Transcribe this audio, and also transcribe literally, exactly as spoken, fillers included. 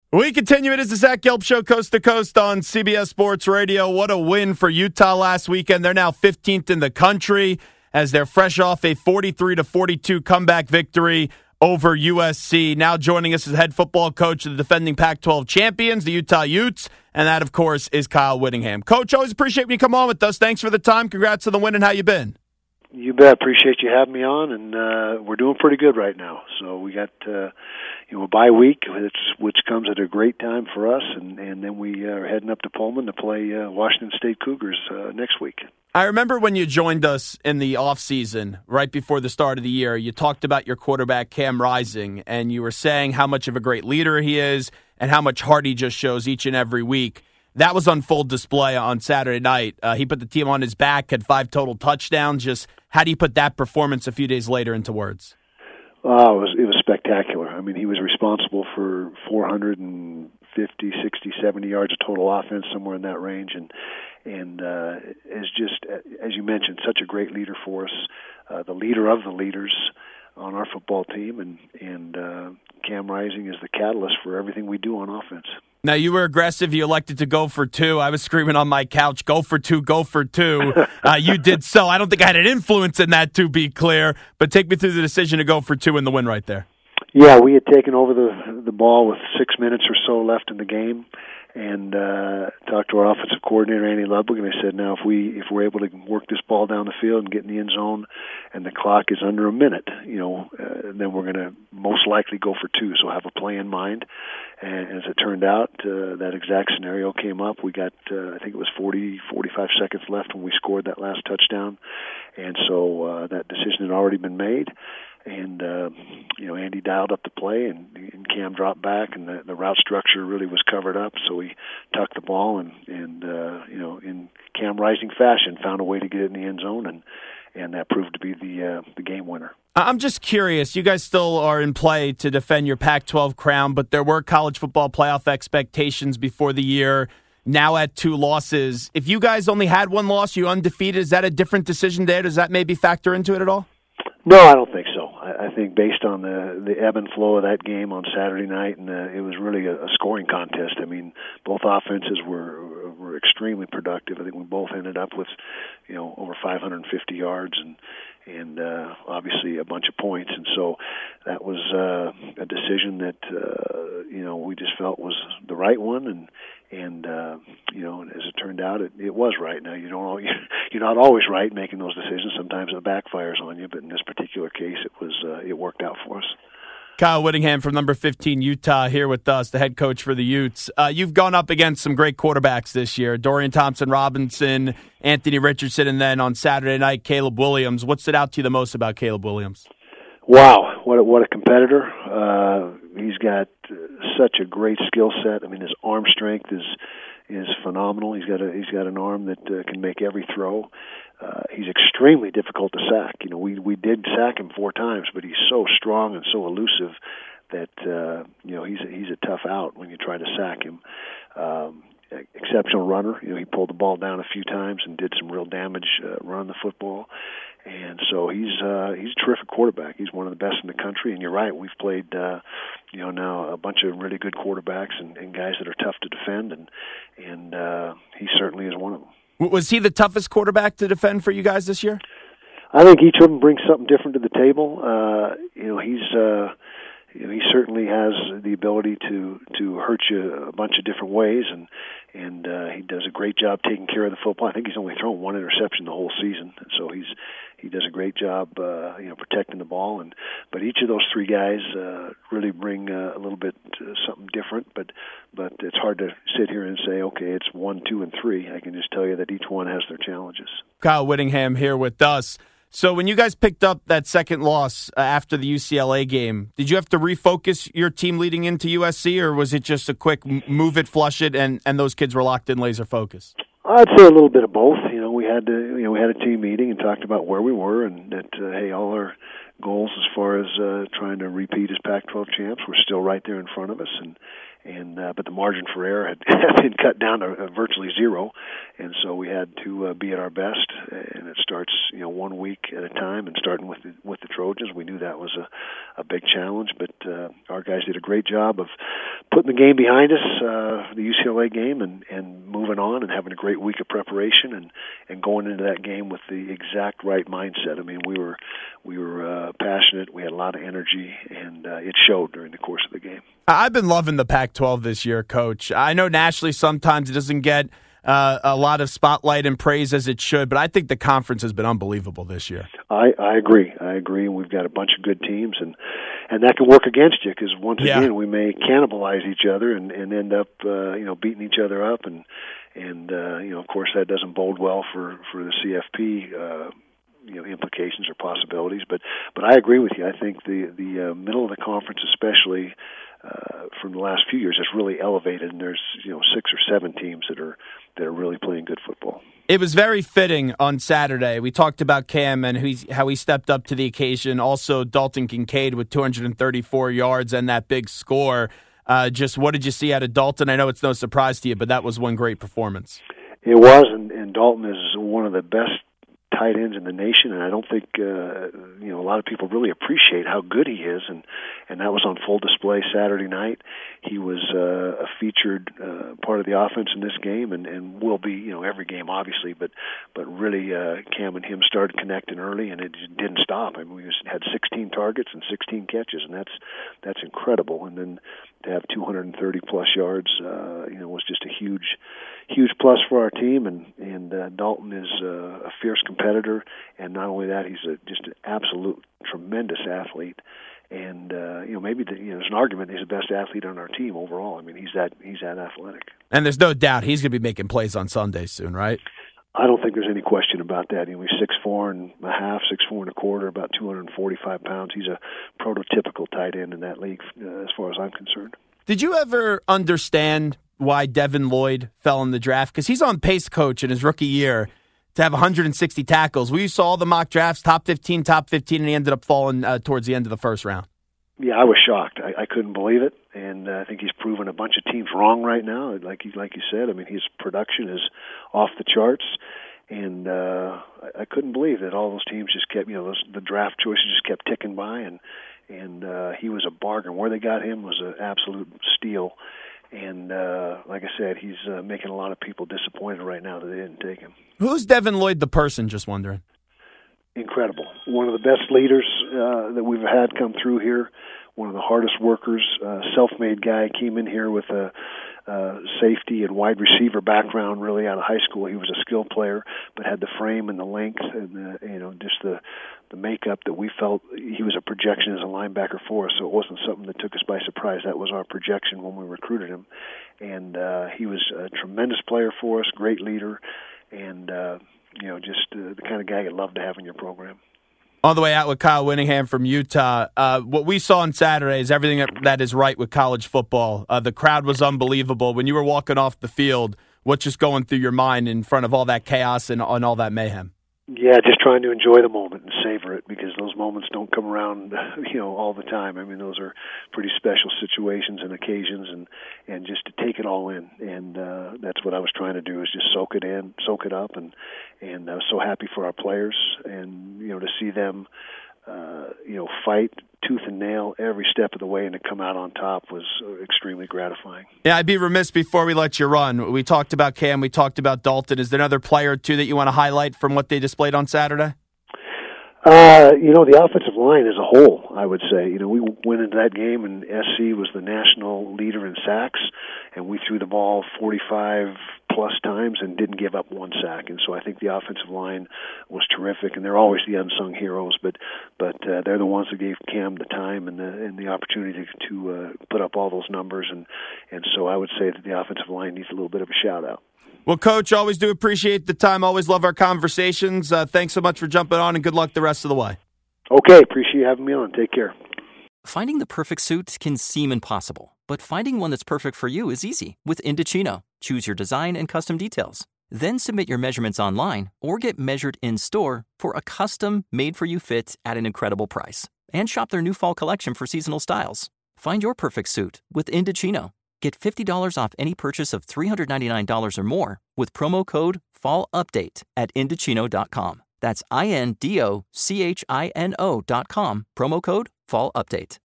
We continue. It is the Zach Gelb Show, coast to coast on C B S Sports Radio. What a win for Utah last weekend. They're now fifteenth in the country as they're fresh off a forty-three to forty-two comeback victory over U S C. Now joining us is head football coach of the defending Pac twelve champions, the Utah Utes, and that, of course, is Kyle Whittingham. Coach, always appreciate when you come on with us. Thanks for the time. Congrats on the win, and how you been? You bet. Appreciate you having me on, and uh, we're doing pretty good right now. So we got uh, you know a bye week, which, which comes at a great time for us, and, and then we are heading up to Pullman to play uh, Washington State Cougars uh, next week. I remember when you joined us in the offseason, right before the start of the year, you talked about your quarterback, Cam Rising, and you were saying how much of a great leader he is and how much heart he just shows each and every week. That was on full display on Saturday night. Uh, he put the team on his back, had five total touchdowns. Just how do you put that performance a few days later into words? Oh, it was, it was spectacular. I mean, he was responsible for four hundred fifty, sixty, seventy yards of total offense, somewhere in that range, and and uh, is just, as you mentioned, such a great leader for us, uh, the leader of the leaders on our football team, and and uh, Cam Rising is the catalyst for everything we do on offense. Now, you were aggressive. You elected to go for two. I was screaming on my couch, go for two, go for two. Uh, you did so. I don't think I had an influence in that, to be clear, but take me through the decision to go for two and the win right there. Yeah, we had taken over the the ball with six minutes or so left in the game, and uh, talked to our offensive coordinator, Andy Ludwig, and I said, now if, we, if we're able to work this ball down the field and get in the end zone and the clock is under a minute, you know, uh, then we're going to most likely go for two, so have a play in mind. And as it turned out, uh, that exact scenario came up. We got, uh, I think it was forty, forty-five seconds left when we scored that last touchdown. And so uh, that decision had already been made. And, uh, you know, Andy dialed up the play, and, and Cam dropped back, and the, the route structure really was covered up. So he tucked the ball and, and uh, you know, in Cam Rising fashion, found a way to get it in the end zone, and, and that proved to be the uh, the game winner. I'm just curious. You guys still are in play to defend your Pac twelve crown, but there were college football playoff expectations before the year. Now at two losses. If you guys only had one loss, you undefeated, is that a different decision there? Does that maybe factor into it at all? No, I don't think so. I, I think based on the the ebb and flow of that game on Saturday night, and uh, it was really a, a scoring contest. I mean, both offenses were were extremely productive. I think we both ended up with, you know, over five hundred fifty yards and and uh, obviously a bunch of points. And so that was uh, a decision that uh, you know we just felt was the right one, and and uh, you know, as it turned out, it, it was right. Now you don't you're not always right making those decisions. Sometimes it backfires on you, but in this particular case, it was uh, it worked out for us. Kyle Whittingham from number fifteen Utah here with us, the head coach for the Utes. Uh, you've gone up against some great quarterbacks this year: Dorian Thompson-Robinson, Anthony Richardson, and then on Saturday night, Caleb Williams. What stood out to you the most about Caleb Williams? Wow, what a, what a competitor! Uh, he's got uh, such a great skill set. I mean, his arm strength is is phenomenal. He's got a he's got an arm that uh, can make every throw. Uh, he's extremely difficult to sack. You know, we we did sack him four times, but he's so strong and so elusive that uh, you know he's a, he's a tough out when you try to sack him. Um, exceptional runner. You know, he pulled the ball down a few times and did some real damage uh, running the football. And so he's uh, he's a terrific quarterback. He's one of the best in the country. And you're right, we've played uh, you know now a bunch of really good quarterbacks and, and guys that are tough to defend, and and uh, he certainly is one of them. Was he the toughest quarterback to defend for you guys this year? I think each of them brings something different to the table. Uh, you know, he's uh, you know, he certainly has the ability to to hurt you a bunch of different ways, and and uh, he does a great job taking care of the football. I think he's only thrown one interception the whole season, and so he's he does a great job, uh, you know, protecting the ball. And but each of those three guys uh, really bring uh, a little bit uh, something different. But but it's hard to sit here and say, okay, it's one, two, and three. I can just tell you that each one has their challenges. Kyle Whittingham here with us. So when you guys picked up that second loss uh, after the U C L A game, did you have to refocus your team leading into U S C, or was it just a quick move it, flush it, and, and those kids were locked in, laser focus? I'd say a little bit of both. You know, we had to, you know, we had a team meeting and talked about where we were, and that uh, hey, all our goals as far as uh, trying to repeat as Pac twelve champs were still right there in front of us, and and uh, but the margin for error had, had been cut down to uh, virtually zero, and so we had to uh, be at our best. And it starts, you know, one week at a time, and starting with the, with the Trojans, we knew that was a, a big challenge. But uh, our guys did a great job of putting the game behind us, uh, the U C L A game, and, and moving on and having a great week of preparation and, and going into that game with the exact right mindset. I mean, we were we were uh, passionate. We had a lot of energy, and uh, it showed during the course of the game. I've been loving the Pac twelve this year, Coach. I know nationally sometimes it doesn't get uh, a lot of spotlight and praise as it should, but I think the conference has been unbelievable this year. I, I agree. I agree. We've got a bunch of good teams, and, and that can work against you because once yeah. again we may cannibalize each other and, and end up uh, you know beating each other up, and and uh, you know of course that doesn't bode well for for the C F P. Uh, you know, implications or possibilities, but but I agree with you. I think the the uh, middle of the conference, especially uh, from the last few years, has really elevated, and there's you know six or seven teams that are that are really playing good football. It was very fitting on Saturday. We talked about Cam and he's, how he stepped up to the occasion. Also, Dalton Kincaid with two hundred thirty-four yards and that big score. Uh, just what did you see out of Dalton? I know it's no surprise to you, but that was one great performance. It was, and, and Dalton is one of the best tight ends in the nation, and I don't think uh, you know a lot of people really appreciate how good he is, and and that was on full display Saturday night. He was uh, a featured uh, part of the offense in this game, and, and will be you know every game obviously, but but really uh, Cam and him started connecting early, and it just didn't stop. I mean, we just had sixteen targets and sixteen catches, and that's that's incredible. And then to have two hundred thirty plus yards, uh, you know, was just a huge. Huge plus for our team, and and uh, Dalton is uh, a fierce competitor, and not only that, he's a, just an absolute tremendous athlete. And uh, you know, maybe the, you know, there's an argument that he's the best athlete on our team overall. I mean, he's that he's that athletic. And there's no doubt he's going to be making plays on Sundays soon, right? I don't think there's any question about that. You know, he's six four and a half, six four and a quarter, about two hundred forty-five pounds. He's a prototypical tight end in that league, uh, as far as I'm concerned. Did you ever understand why Devin Lloyd fell in the draft? Because he's on pace, Coach, in his rookie year to have one hundred sixty tackles. We saw the mock drafts, top fifteen, top fifteen, and he ended up falling uh, towards the end of the first round. Yeah, I was shocked. I, I couldn't believe it, and uh, I think he's proven a bunch of teams wrong right now. Like you, like you said, I mean, his production is off the charts, and uh, I, I couldn't believe that all those teams just kept, you know, those, the draft choices just kept ticking by, and and uh, he was a bargain. Where they got him was an absolute steal. And uh, like I said, he's uh, making a lot of people disappointed right now that they didn't take him. Who's Devin Lloyd the person, just wondering? Incredible. One of the best leaders uh, that we've had come through here. One of the hardest workers, uh, self-made guy, came in here with a uh, safety and wide receiver background really out of high school. He was a skill player, but had the frame and the length and the, you know, just the the makeup that we felt he was a projection as a linebacker for us. So it wasn't something that took us by surprise. That was our projection when we recruited him, and uh, he was a tremendous player for us, great leader, and uh, you know, just uh, the kind of guy you'd love to have in your program. On the way out with Kyle Whittingham from Utah, uh, what we saw on Saturday is everything that, that is right with college football. Uh, the crowd was unbelievable. When you were walking off the field, what's just going through your mind in front of all that chaos and, and all that mayhem? Yeah, just trying to enjoy the moment and savor it, because those moments don't come around, you know, all the time. I mean, those are pretty special situations and occasions, and, and just to take it all in. And uh, that's what I was trying to do, is just soak it in, soak it up, and and I was so happy for our players, and you know, to see them, uh, you know, fight tooth and nail every step of the way and to come out on top was extremely gratifying. Yeah, I'd be remiss before we let you run. We talked about Cam, we talked about Dalton. Is there another player or two that you want to highlight from what they displayed on Saturday? Uh, you know, the offensive line as a whole, I would say. You know, we went into that game and S C was the national leader in sacks, and we threw the ball forty-five plus times and didn't give up one sack. And so I think the offensive line was terrific, and they're always the unsung heroes, but but uh, they're the ones that gave Cam the time and the and the opportunity to, to uh, put up all those numbers. And, and so I would say that the offensive line needs a little bit of a shout-out. Well, Coach, always do appreciate the time. Always love our conversations. Uh, thanks so much for jumping on, and good luck the rest of the way. Okay, appreciate you having me on. Take care. Finding the perfect suit can seem impossible, but finding one that's perfect for you is easy with Indochino. Choose your design and custom details. Then submit your measurements online or get measured in-store for a custom, made-for-you fit at an incredible price. And shop their new fall collection for seasonal styles. Find your perfect suit with Indochino. Get fifty dollars off any purchase of three hundred ninety-nine dollars or more with promo code fall update at Indochino dot com. That's I N D O C H I N O dot com, promo code fall update.